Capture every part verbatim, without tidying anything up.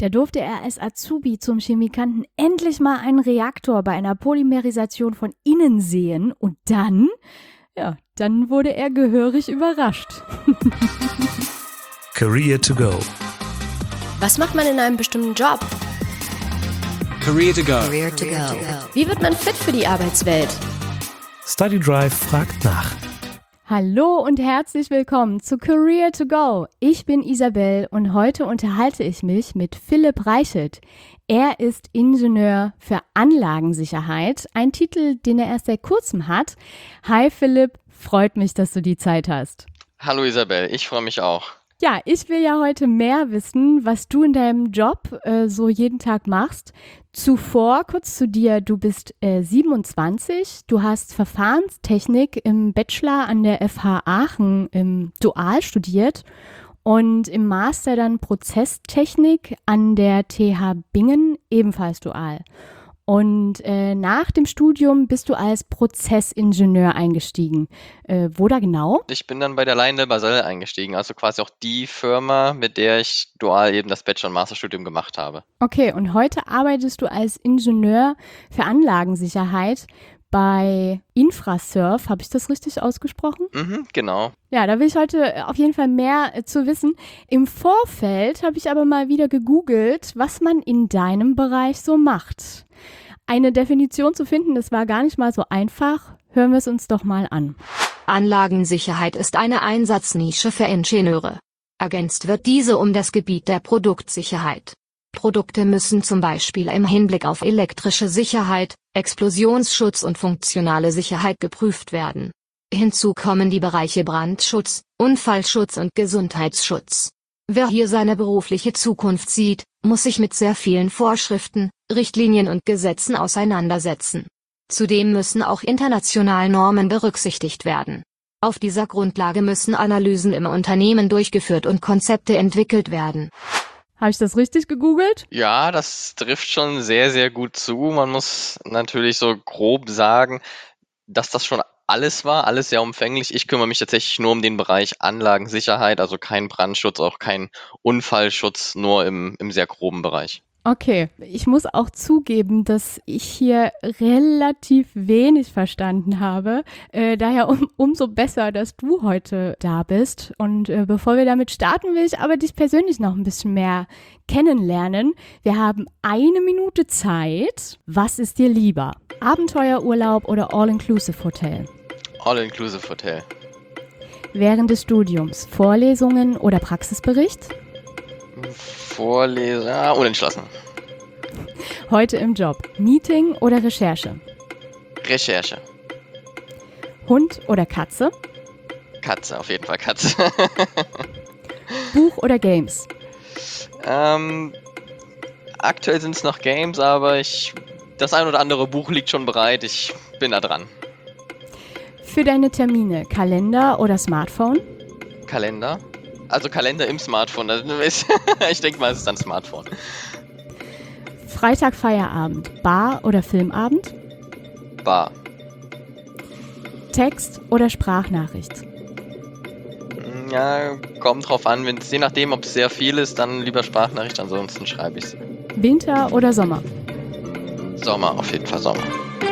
Da durfte er als Azubi zum Chemikanten endlich mal einen Reaktor bei einer Polymerisation von innen sehen und dann, ja, dann wurde er gehörig überrascht. Career to go. Was macht man in einem bestimmten Job? Career to go. Career to go. Wie wird man fit für die Arbeitswelt? Study Drive fragt nach. Hallo und herzlich willkommen zu Career to go. Ich bin Isabel und heute unterhalte ich mich mit Philipp Reichelt. Er ist Ingenieur für Anlagensicherheit, ein Titel, den er erst seit kurzem hat. Hi Philipp, freut mich, dass du die Zeit hast. Hallo Isabel, ich freue mich auch. Ja, ich will ja heute mehr wissen, was du in deinem Job äh, so jeden Tag machst. Zuvor, kurz zu dir, du bist äh, siebenundzwanzig, du hast Verfahrenstechnik im Bachelor an der F H Aachen im Dual studiert und im Master dann Prozesstechnik an der T H Bingen ebenfalls dual. Und äh, nach dem Studium bist du als Prozessingenieur eingestiegen. Äh, wo da genau? Ich bin dann bei der LyondellBasell eingestiegen, also quasi auch die Firma, mit der ich dual eben das Bachelor- und Masterstudium gemacht habe. Okay, und heute arbeitest du als Ingenieur für Anlagensicherheit bei Infraserv. Habe ich das richtig ausgesprochen? Mhm, genau. Ja, da will ich heute auf jeden Fall mehr äh, zu wissen. Im Vorfeld habe ich aber mal wieder gegoogelt, was man in deinem Bereich so macht. Eine Definition zu finden, das war gar nicht mal so einfach. Hören wir es uns doch mal an. Anlagensicherheit ist eine Einsatznische für Ingenieure. Ergänzt wird diese um das Gebiet der Produktsicherheit. Produkte müssen zum Beispiel im Hinblick auf elektrische Sicherheit, Explosionsschutz und funktionale Sicherheit geprüft werden. Hinzu kommen die Bereiche Brandschutz, Unfallschutz und Gesundheitsschutz. Wer hier seine berufliche Zukunft sieht, muss sich mit sehr vielen Vorschriften, Richtlinien und Gesetzen auseinandersetzen. Zudem müssen auch internationale Normen berücksichtigt werden. Auf dieser Grundlage müssen Analysen im Unternehmen durchgeführt und Konzepte entwickelt werden. Habe ich das richtig gegoogelt? Ja, das trifft schon sehr, sehr gut zu. Man muss natürlich so grob sagen, dass das schon alles war, alles sehr umfänglich. Ich kümmere mich tatsächlich nur um den Bereich Anlagensicherheit, also kein Brandschutz, auch kein Unfallschutz, nur im, im sehr groben Bereich. Okay, ich muss auch zugeben, dass ich hier relativ wenig verstanden habe. Äh, daher um, umso besser, dass du heute da bist. Und äh, bevor wir damit starten, will ich aber dich persönlich noch ein bisschen mehr kennenlernen. Wir haben eine Minute Zeit. Was ist dir lieber? Abenteuerurlaub oder All-Inclusive-Hotel? All-Inclusive-Hotel. Während des Studiums Vorlesungen oder Praxisbericht? Vorlesen, ah, unentschlossen. Heute im Job Meeting oder Recherche? Recherche. Hund oder Katze? Katze, auf jeden Fall Katze. Buch oder Games? ähm, aktuell sind es noch Games, aber ich, das ein oder andere Buch liegt schon bereit. Ich bin da dran. Für deine Termine Kalender oder Smartphone? Kalender. Also Kalender im Smartphone. Ich denke mal, es ist dann Smartphone. Freitag Feierabend, Bar oder Filmabend? Bar. Text oder Sprachnachricht? Ja, kommt drauf an. Wenn's, je nachdem, ob es sehr viel ist, dann lieber Sprachnachricht, ansonsten schreibe ich es. Winter oder Sommer? Sommer, auf jeden Fall Sommer.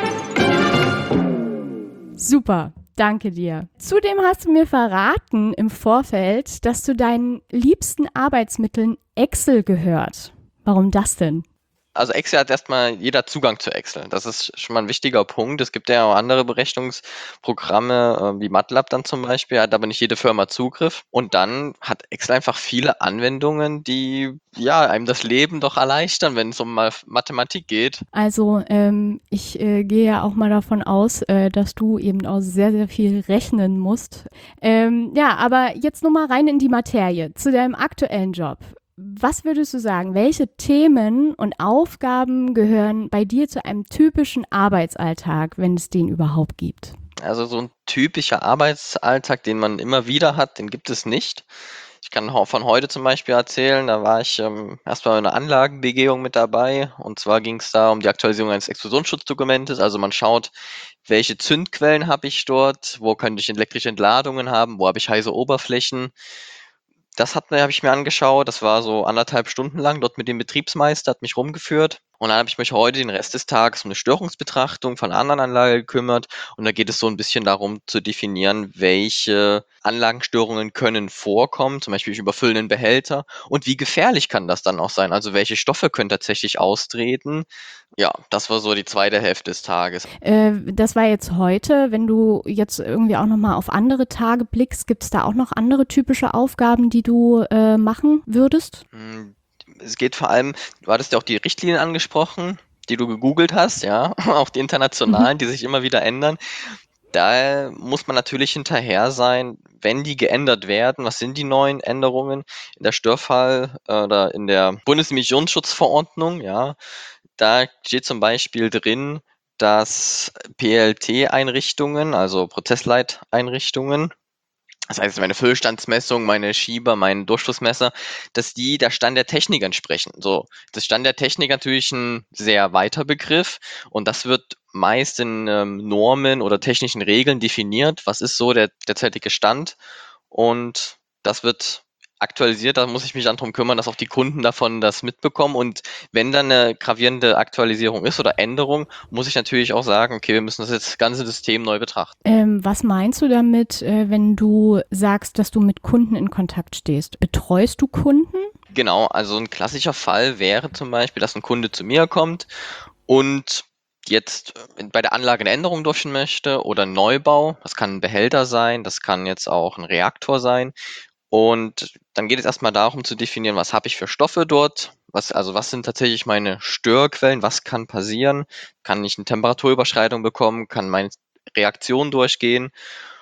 Super, danke dir. Zudem hast du mir verraten im Vorfeld, dass zu deinen liebsten Arbeitsmitteln Excel gehört. Warum das denn? Also Excel hat erstmal jeder Zugang zu Excel. Das ist schon mal ein wichtiger Punkt. Es gibt ja auch andere Berechnungsprogramme, äh, wie MATLAB dann zum Beispiel, hat aber nicht jede Firma Zugriff. Und dann hat Excel einfach viele Anwendungen, die ja einem das Leben doch erleichtern, wenn es um Ma- Mathematik geht. Also ähm, ich äh, gehe ja auch mal davon aus, äh, dass du eben auch sehr, sehr viel rechnen musst. Ähm, ja, aber jetzt nur mal rein in die Materie, zu deinem aktuellen Job. Was würdest du sagen, welche Themen und Aufgaben gehören bei dir zu einem typischen Arbeitsalltag, wenn es den überhaupt gibt? Also so ein typischer Arbeitsalltag, den man immer wieder hat, den gibt es nicht. Ich kann ho- von heute zum Beispiel erzählen, da war ich ähm, erstmal in einer Anlagenbegehung mit dabei. Und zwar ging es da um die Aktualisierung eines Explosionsschutzdocumentes. Also man schaut, welche Zündquellen habe ich dort, wo könnte ich elektrische Entladungen haben, wo habe ich heiße Oberflächen. Das hat mir habe ich mir angeschaut. Das war so anderthalb Stunden lang dort mit dem Betriebsmeister, hat mich rumgeführt. Und dann habe ich mich heute den Rest des Tages um eine Störungsbetrachtung von einer anderen Anlage gekümmert. Und da geht es so ein bisschen darum zu definieren, welche Anlagenstörungen können vorkommen, zum Beispiel durch überfüllenden Behälter. Und wie gefährlich kann das dann auch sein? Also welche Stoffe können tatsächlich austreten? Ja, das war so die zweite Hälfte des Tages. Äh, das war jetzt heute. Wenn du jetzt irgendwie auch nochmal auf andere Tage blickst, gibt es da auch noch andere typische Aufgaben, die du äh, machen würdest? Hm, Es geht vor allem, du hattest ja auch die Richtlinien angesprochen, die du gegoogelt hast, ja, auch die internationalen, die sich immer wieder ändern. Da muss man natürlich hinterher sein, wenn die geändert werden. Was sind die neuen Änderungen in der Störfall äh, oder in der Bundesemissionsschutzverordnung? Ja, da steht zum Beispiel drin, dass P L T-Einrichtungen, also Prozessleiteinrichtungen, das heißt, meine Füllstandsmessung, meine Schieber, mein Durchflussmesser, dass die der Stand der Technik entsprechen. So, das Stand der Technik natürlich ein sehr weiter Begriff und das wird meist in ähm, Normen oder technischen Regeln definiert. Was ist so der derzeitige Stand? Und das wird aktualisiert. Da muss ich mich dann drum kümmern, dass auch die Kunden davon das mitbekommen. Und wenn dann eine gravierende Aktualisierung ist oder Änderung, muss ich natürlich auch sagen, okay, wir müssen das jetzt ganze System neu betrachten. Ähm, was meinst du damit, äh, wenn du sagst, dass du mit Kunden in Kontakt stehst? Betreust du Kunden? Genau, also ein klassischer Fall wäre zum Beispiel, dass ein Kunde zu mir kommt und jetzt äh, bei der Anlage eine Änderung durchführen möchte oder einen Neubau. Das kann ein Behälter sein, das kann jetzt auch ein Reaktor sein. Und dann geht es erstmal darum zu definieren, was habe ich für Stoffe dort, was, also was sind tatsächlich meine Störquellen, was kann passieren, kann ich eine Temperaturüberschreitung bekommen, kann meine Reaktion durchgehen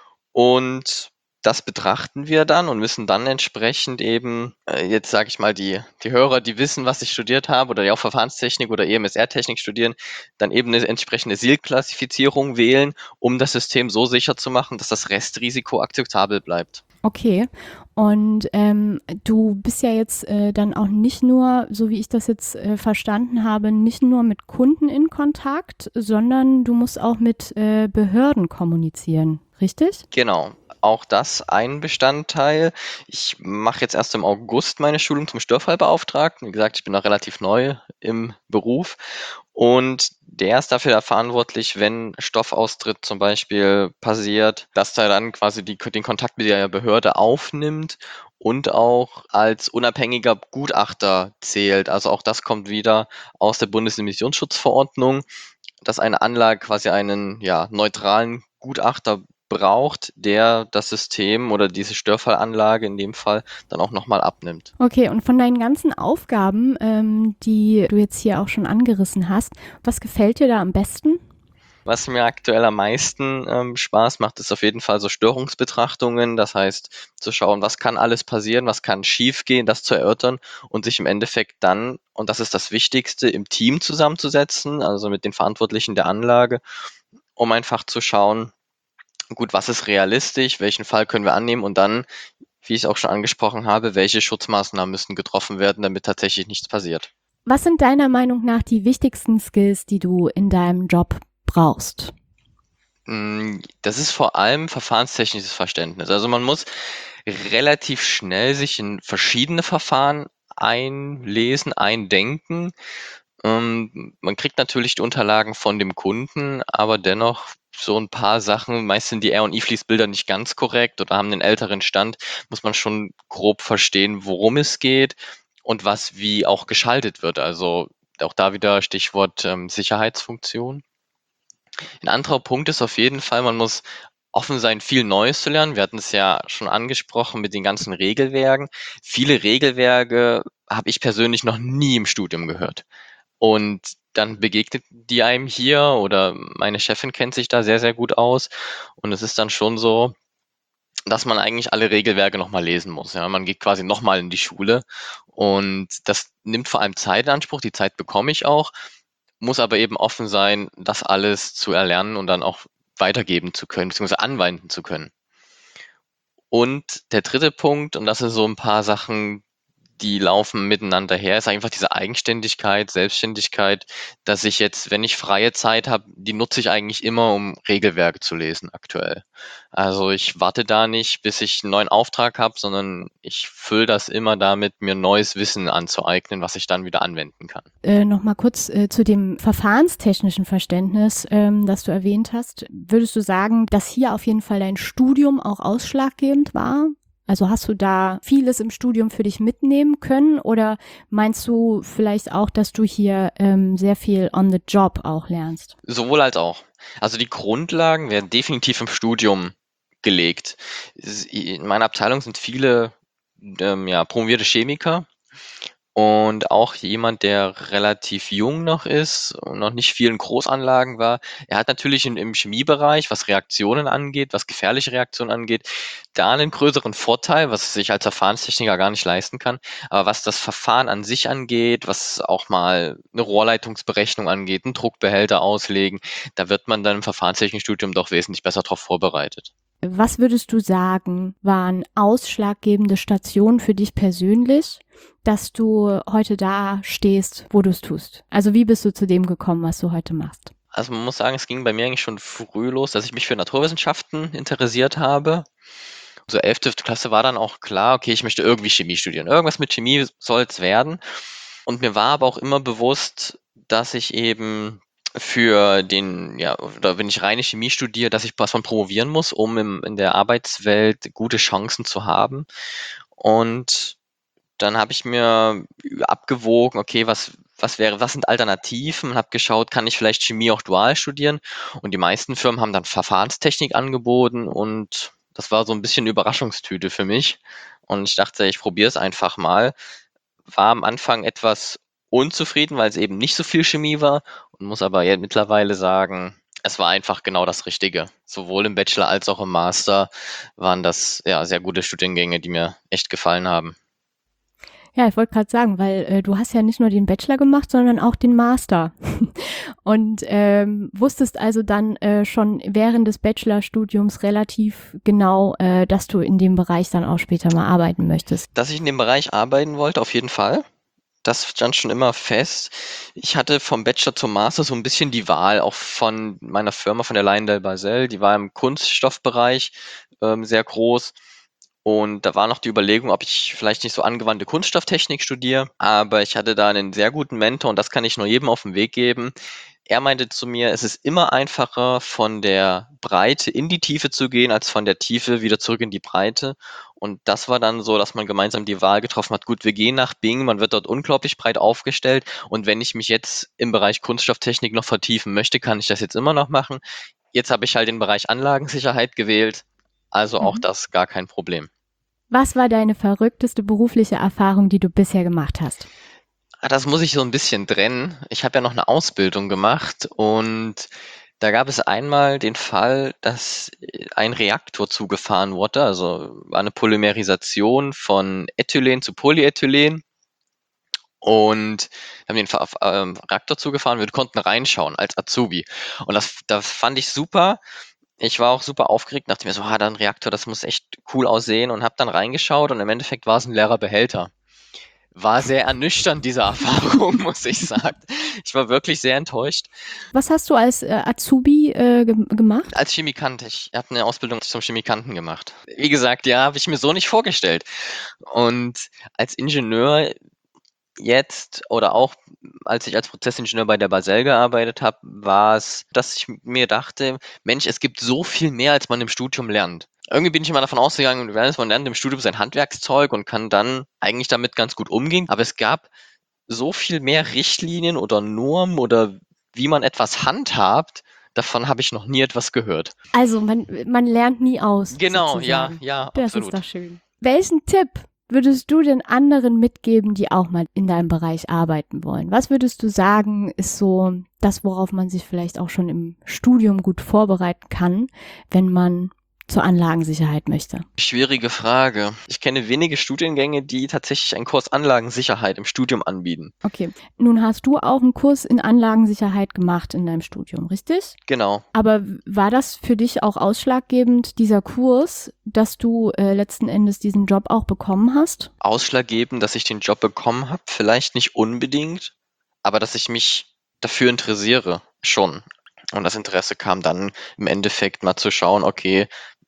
und das betrachten wir dann und müssen dann entsprechend eben, äh, jetzt sage ich mal, die, die Hörer, die wissen, was ich studiert habe oder die auch Verfahrenstechnik oder E M S R-Technik studieren, dann eben eine entsprechende S I L-Klassifizierung wählen, um das System so sicher zu machen, dass das Restrisiko akzeptabel bleibt. Okay. Und ähm, du bist ja jetzt äh, dann auch nicht nur, so wie ich das jetzt äh, verstanden habe, nicht nur mit Kunden in Kontakt, sondern du musst auch mit äh, Behörden kommunizieren, richtig? Genau, auch das ein Bestandteil. Ich mache jetzt erst im August meine Schulung zum Störfallbeauftragten. Wie gesagt, ich bin noch relativ neu im Beruf und der ist dafür verantwortlich, wenn Stoffaustritt zum Beispiel passiert, dass er dann quasi die, den Kontakt mit der Behörde aufnimmt und auch als unabhängiger Gutachter zählt. Also auch das kommt wieder aus der Bundesemissionsschutzverordnung, dass eine Anlage quasi einen ja, neutralen Gutachter braucht, der das System oder diese Störfallanlage in dem Fall dann auch nochmal abnimmt. Okay, und von deinen ganzen Aufgaben, ähm, die du jetzt hier auch schon angerissen hast, was gefällt dir da am besten? Was mir aktuell am meisten ähm, Spaß macht, ist auf jeden Fall so Störungsbetrachtungen. Das heißt, zu schauen, was kann alles passieren, was kann schiefgehen, das zu erörtern und sich im Endeffekt dann, und das ist das Wichtigste, im Team zusammenzusetzen, also mit den Verantwortlichen der Anlage, um einfach zu schauen, gut, was ist realistisch, welchen Fall können wir annehmen und dann, wie ich es auch schon angesprochen habe, welche Schutzmaßnahmen müssen getroffen werden, damit tatsächlich nichts passiert. Was sind deiner Meinung nach die wichtigsten Skills, die du in deinem Job brauchst? Das ist vor allem verfahrenstechnisches Verständnis. Also man muss relativ schnell sich in verschiedene Verfahren einlesen, eindenken. Ähm, man kriegt natürlich die Unterlagen von dem Kunden, aber dennoch so ein paar Sachen, meist sind die R- und I-Fließbilder nicht ganz korrekt oder haben einen älteren Stand, muss man schon grob verstehen, worum es geht und was wie auch geschaltet wird. Also auch da wieder Stichwort ähm, Sicherheitsfunktion. Ein anderer Punkt ist auf jeden Fall, man muss offen sein, viel Neues zu lernen. Wir hatten es ja schon angesprochen mit den ganzen Regelwerken. Viele Regelwerke habe ich persönlich noch nie im Studium gehört. Und dann begegnet die einem hier oder meine Chefin kennt sich da sehr, sehr gut aus. Und es ist dann schon so, dass man eigentlich alle Regelwerke nochmal lesen muss. Ja, man geht quasi nochmal in die Schule und das nimmt vor allem Zeit in Anspruch. Die Zeit bekomme ich auch, muss aber eben offen sein, das alles zu erlernen und dann auch weitergeben zu können, beziehungsweise anwenden zu können. Und der dritte Punkt, und das sind so ein paar Sachen, die laufen miteinander her. Es ist einfach diese Eigenständigkeit, Selbstständigkeit, dass ich jetzt, wenn ich freie Zeit habe, die nutze ich eigentlich immer, um Regelwerke zu lesen aktuell. Also ich warte da nicht, bis ich einen neuen Auftrag habe, sondern ich fülle das immer damit, mir neues Wissen anzueignen, was ich dann wieder anwenden kann. Äh, Nochmal kurz äh, zu dem verfahrenstechnischen Verständnis, ähm, das du erwähnt hast. Würdest du sagen, dass hier auf jeden Fall dein Studium auch ausschlaggebend war? Also hast du da vieles im Studium für dich mitnehmen können oder meinst du vielleicht auch, dass du hier ähm, sehr viel on the job auch lernst? Sowohl als auch. Also die Grundlagen werden definitiv im Studium gelegt. In meiner Abteilung sind viele ähm, ja, promovierte Chemiker und auch jemand, der relativ jung noch ist und noch nicht viel in Großanlagen war. Er hat natürlich in, im Chemiebereich, was Reaktionen angeht, was gefährliche Reaktionen angeht, da einen größeren Vorteil, was sich als Verfahrenstechniker gar nicht leisten kann. Aber was das Verfahren an sich angeht, was auch mal eine Rohrleitungsberechnung angeht, einen Druckbehälter auslegen, da wird man dann im Verfahrenstechnikstudium doch wesentlich besser darauf vorbereitet. Was würdest du sagen, waren ausschlaggebende Stationen für dich persönlich, dass du heute da stehst, wo du es tust? Also wie bist du zu dem gekommen, was du heute machst? Also man muss sagen, es ging bei mir eigentlich schon früh los, dass ich mich für Naturwissenschaften interessiert habe. So elfte Klasse war dann auch klar, okay, ich möchte irgendwie Chemie studieren. Irgendwas mit Chemie soll es werden. Und mir war aber auch immer bewusst, dass ich eben für den, ja, oder wenn ich reine Chemie studiere, dass ich was von promovieren muss, um im, in der Arbeitswelt gute Chancen zu haben. Und dann habe ich mir abgewogen, okay, was, was wäre, was sind Alternativen und habe geschaut, kann ich vielleicht Chemie auch dual studieren? Und die meisten Firmen haben dann Verfahrenstechnik angeboten und das war so ein bisschen Überraschungstüte für mich. Und ich dachte, ich probiere es einfach mal. War am Anfang etwas unzufrieden, weil es eben nicht so viel Chemie war und muss aber jetzt mittlerweile sagen, es war einfach genau das Richtige. Sowohl im Bachelor als auch im Master waren das ja sehr gute Studiengänge, die mir echt gefallen haben. Ja, ich wollte gerade sagen, weil äh, du hast ja nicht nur den Bachelor gemacht, sondern auch den Master. Und ähm, wusstest also dann äh, schon während des Bachelorstudiums relativ genau, äh, dass du in dem Bereich dann auch später mal arbeiten möchtest. Dass ich in dem Bereich arbeiten wollte, auf jeden Fall. Das stand schon immer fest. Ich hatte vom Bachelor zum Master so ein bisschen die Wahl, auch von meiner Firma, von der LyondellBasell. Die war im Kunststoffbereich ähm, sehr groß. Und da war noch die Überlegung, ob ich vielleicht nicht so angewandte Kunststofftechnik studiere. Aber ich hatte da einen sehr guten Mentor und das kann ich nur jedem auf den Weg geben. Er meinte zu mir, es ist immer einfacher, von der Breite in die Tiefe zu gehen, als von der Tiefe wieder zurück in die Breite. Und das war dann so, dass man gemeinsam die Wahl getroffen hat, gut, wir gehen nach Bingen, man wird dort unglaublich breit aufgestellt. Und wenn ich mich jetzt im Bereich Kunststofftechnik noch vertiefen möchte, kann ich das jetzt immer noch machen. Jetzt habe ich halt den Bereich Anlagensicherheit gewählt, also auch Mhm. das gar kein Problem. Was war deine verrückteste berufliche Erfahrung, die du bisher gemacht hast? Ah, das muss ich so ein bisschen trennen. Ich habe ja noch eine Ausbildung gemacht und da gab es einmal den Fall, dass ein Reaktor zugefahren wurde, also war eine Polymerisation von Ethylen zu Polyethylen. Und wir haben den Fa- ähm, Reaktor zugefahren, wir konnten reinschauen als Azubi. Und das, das fand ich super. Ich war auch super aufgeregt, dachte mir so, ah, da ein Reaktor, das muss echt cool aussehen und habe dann reingeschaut und im Endeffekt war es ein leerer Behälter. War sehr ernüchternd, diese Erfahrung, muss ich sagen. Ich war wirklich sehr enttäuscht. Was hast du als äh, Azubi äh, ge- gemacht? Als Chemikant, ich habe eine Ausbildung zum Chemikanten gemacht. Wie gesagt, ja, habe ich mir so nicht vorgestellt. Und als Ingenieur jetzt oder auch als ich als Prozessingenieur bei der Basell gearbeitet habe, war es, dass ich mir dachte, Mensch, es gibt so viel mehr, als man im Studium lernt. Irgendwie bin ich immer davon ausgegangen, man lernt im Studium sein Handwerkszeug und kann dann eigentlich damit ganz gut umgehen. Aber es gab so viel mehr Richtlinien oder Normen oder wie man etwas handhabt, davon habe ich noch nie etwas gehört. Also man, man lernt nie aus. Genau, ja, sozusagen. ja, Das absolut. ist doch schön. Welchen Tipp würdest du den anderen mitgeben, die auch mal in deinem Bereich arbeiten wollen? Was würdest du sagen, ist so das, worauf man sich vielleicht auch schon im Studium gut vorbereiten kann, wenn man zur Anlagensicherheit möchte? Schwierige Frage. Ich kenne wenige Studiengänge, die tatsächlich einen Kurs Anlagensicherheit im Studium anbieten. Okay, nun hast du auch einen Kurs in Anlagensicherheit gemacht in deinem Studium, richtig? Genau. Aber war das für dich auch ausschlaggebend, dieser Kurs, dass du äh, letzten Endes diesen Job auch bekommen hast? Ausschlaggebend, dass ich den Job bekommen habe, vielleicht nicht unbedingt, aber dass ich mich dafür interessiere, schon. Und das Interesse kam dann im Endeffekt mal zu schauen, okay,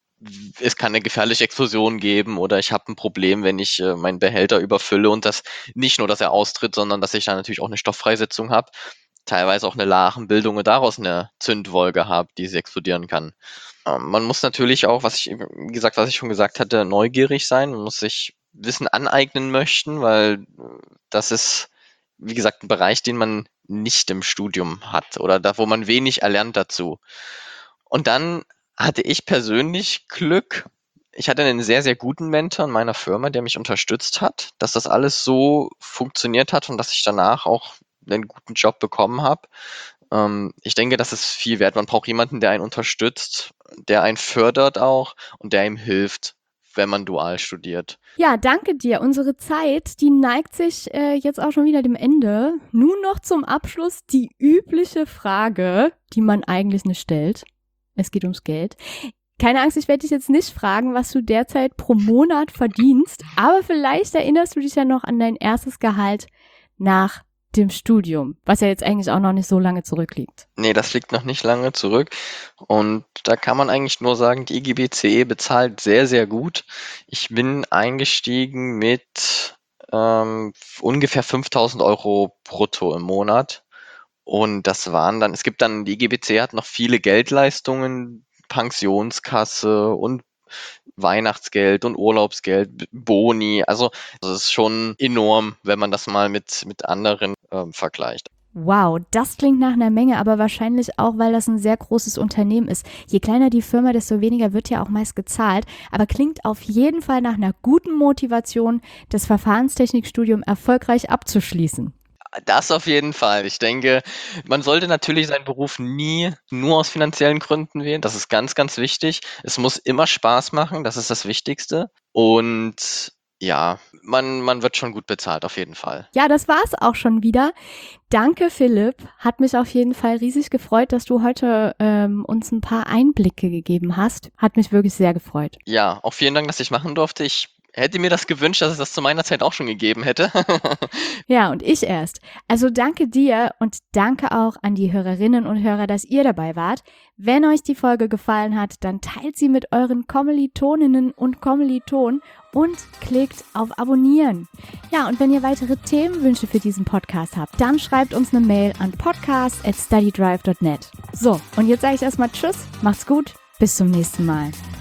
es kann eine gefährliche Explosion geben oder ich habe ein Problem, wenn ich äh, meinen Behälter überfülle und das nicht nur, dass er austritt, sondern dass ich dann natürlich auch eine Stofffreisetzung habe, teilweise auch eine Lachenbildung und daraus eine Zündwolke habe, die sie explodieren kann. Ähm, man muss natürlich auch, was ich, wie gesagt, was ich schon gesagt hatte, neugierig sein. Man muss sich Wissen aneignen möchten, weil das ist, wie gesagt, ein Bereich, den man nicht im Studium hat oder da, wo man wenig erlernt dazu. Und dann hatte ich persönlich Glück. Ich hatte einen sehr, sehr guten Mentor in meiner Firma, der mich unterstützt hat, dass das alles so funktioniert hat und dass ich danach auch einen guten Job bekommen habe. Ähm, ich denke, das ist viel wert. Man braucht jemanden, der einen unterstützt, der einen fördert auch und der ihm hilft, wenn man dual studiert. Ja, danke dir. Unsere Zeit, die neigt sich äh, jetzt auch schon wieder dem Ende. Nun noch zum Abschluss die übliche Frage, die man eigentlich nicht stellt. Es geht ums Geld. Keine Angst, ich werde dich jetzt nicht fragen, was du derzeit pro Monat verdienst, aber vielleicht erinnerst du dich ja noch an dein erstes Gehalt nach dem Studium, was ja jetzt eigentlich auch noch nicht so lange zurückliegt. Nee, das liegt noch nicht lange zurück und da kann man eigentlich nur sagen, die I G B C E bezahlt sehr, sehr gut. Ich bin eingestiegen mit ähm, ungefähr fünftausend Euro brutto im Monat. Und das waren dann, es gibt dann, die I G B C hat noch viele Geldleistungen, Pensionskasse und Weihnachtsgeld und Urlaubsgeld, Boni. Also das ist schon enorm, wenn man das mal mit, mit anderen ähm, vergleicht. Wow, das klingt nach einer Menge, aber wahrscheinlich auch, weil das ein sehr großes Unternehmen ist. Je kleiner die Firma, desto weniger wird ja auch meist gezahlt, aber klingt auf jeden Fall nach einer guten Motivation, das Verfahrenstechnikstudium erfolgreich abzuschließen. Das auf jeden Fall. Ich denke, man sollte natürlich seinen Beruf nie nur aus finanziellen Gründen wählen. Das ist ganz, ganz wichtig. Es muss immer Spaß machen. Das ist das Wichtigste. Und ja, man, man wird schon gut bezahlt, auf jeden Fall. Ja, das war's auch schon wieder. Danke, Philipp. Hat mich auf jeden Fall riesig gefreut, dass du heute ähm, uns ein paar Einblicke gegeben hast. Hat mich wirklich sehr gefreut. Ja, auch vielen Dank, dass ich machen durfte. Ich hätte mir das gewünscht, dass es das zu meiner Zeit auch schon gegeben hätte. Ja, und ich erst. Also danke dir und danke auch an die Hörerinnen und Hörer, dass ihr dabei wart. Wenn euch die Folge gefallen hat, dann teilt sie mit euren Kommilitoninnen und Kommilitonen und klickt auf Abonnieren. Ja, und wenn ihr weitere Themenwünsche für diesen Podcast habt, dann schreibt uns eine Mail an podcast at studydrive dot net. So, und jetzt sage ich erstmal Tschüss, macht's gut, bis zum nächsten Mal.